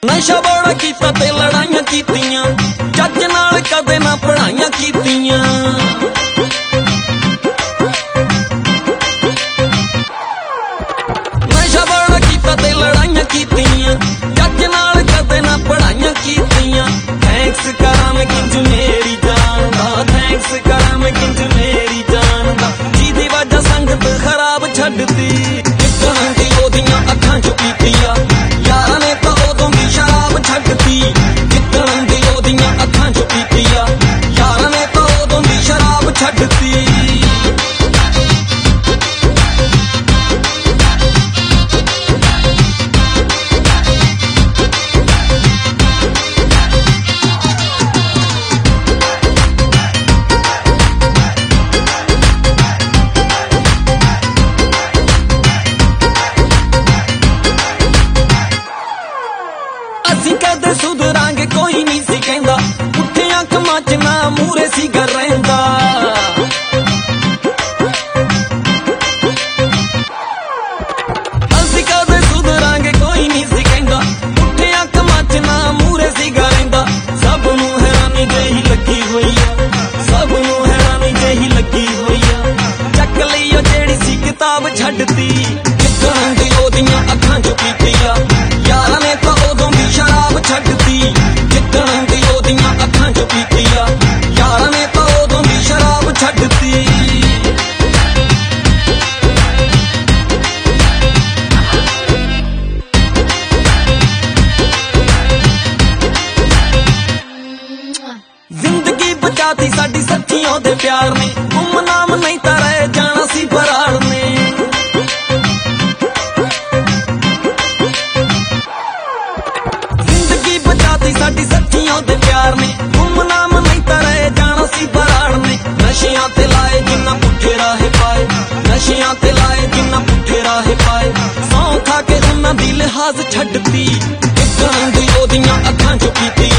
नशा बड़ा कीता ते लड़ाइयां कीतियां, जज नाल कदे ना पढ़ाइयां कीतियां। नशा बड़ा कीता ते लड़ाइयां कीतियां, जज नाल कदे ना पढ़ाइयां कीतियां। थैंक्स करा मैं किंज मेरी जान दा, थैंक्स करा मैं किंज मेरी जान दा, जिहदी वजह संगत खराब छड्डदी। जिक्कण दी ओदियां अखां चों पीतिया, यारां ने तां उदों दी शराब छड्डदी। जिक्कण दी ओदियां अखां चों पीतिया, यारां ने तां उदों दी शराब छड्डदी। ਅਸੀਂ ਕਦੇ ਸੁਧਰਾਂਗੇ ਕੋਈ ਨਹੀਂ ਸੀ ਕਹਿੰਦਾ, ਪੁੱਠਿਆਂ ਕੰਮਾਂ 'ਚ ਨਾ ਮੂਹਰੇ ਸੀ ਘਰ ਰਹਿੰਦਾ। ਅਸੀਂ ਕਦੇ ਸੁਧਰਾਂਗੇ ਕੋਈ ਨਹੀਂ ਸੀ ਕਹਿੰਦਾ, ਪੁੱਠਿਆਂ ਕੰਮਾਂ 'ਚ ਨਾ ਮੂਹਰੇ ਸੀ ਘਰ ਰਹਿੰਦਾ। ਸਭ ਨੂੰ ਹੈਰਾਨੀ ਜਿਹੀ ਲੱਗੀ ਹੋਈ ਆ, ਸਭ ਨੂੰ ਹੈਰਾਨੀ ਜਿਹੀ ਲੱਗੀ ਹੋਈ ਆ। ਚੱਕ ਲਈ ਉਹ ਜਿਹੜੀ ਸੀ ਕਿਤਾਬ ਛੱਡਤੀ। ਜਿੱਕਣ ਦੀ ਉਹਦੀਆਂ ਅੱਖਾਂ 'ਚੋਂ ਪੀਤੀਆ, यारां ने तां उदों दी शराब छड्डदी। जिक्कण दी ओदियां अखां चों पीतिया, यारां ने तां उदों दी शराब छड्डदी। जिंदगी बचाती साडी सच्ची ओदे प्यार ने, गुमनाम नहीं तां रह जाना सी फरार ने। साडी सच्चियां दे प्यार ने, गुमनाम नहीं तां रह जाना सी फरार ने। नशियां ते लाए जिन्ना पुठे राहे पाए, नशियां ते लाए जिन्ना पुठे राहे पाए। सौं खा के उन्हां दी लिहाज छड्डती। जिक्कण दी ओदियां अखां चों पीती,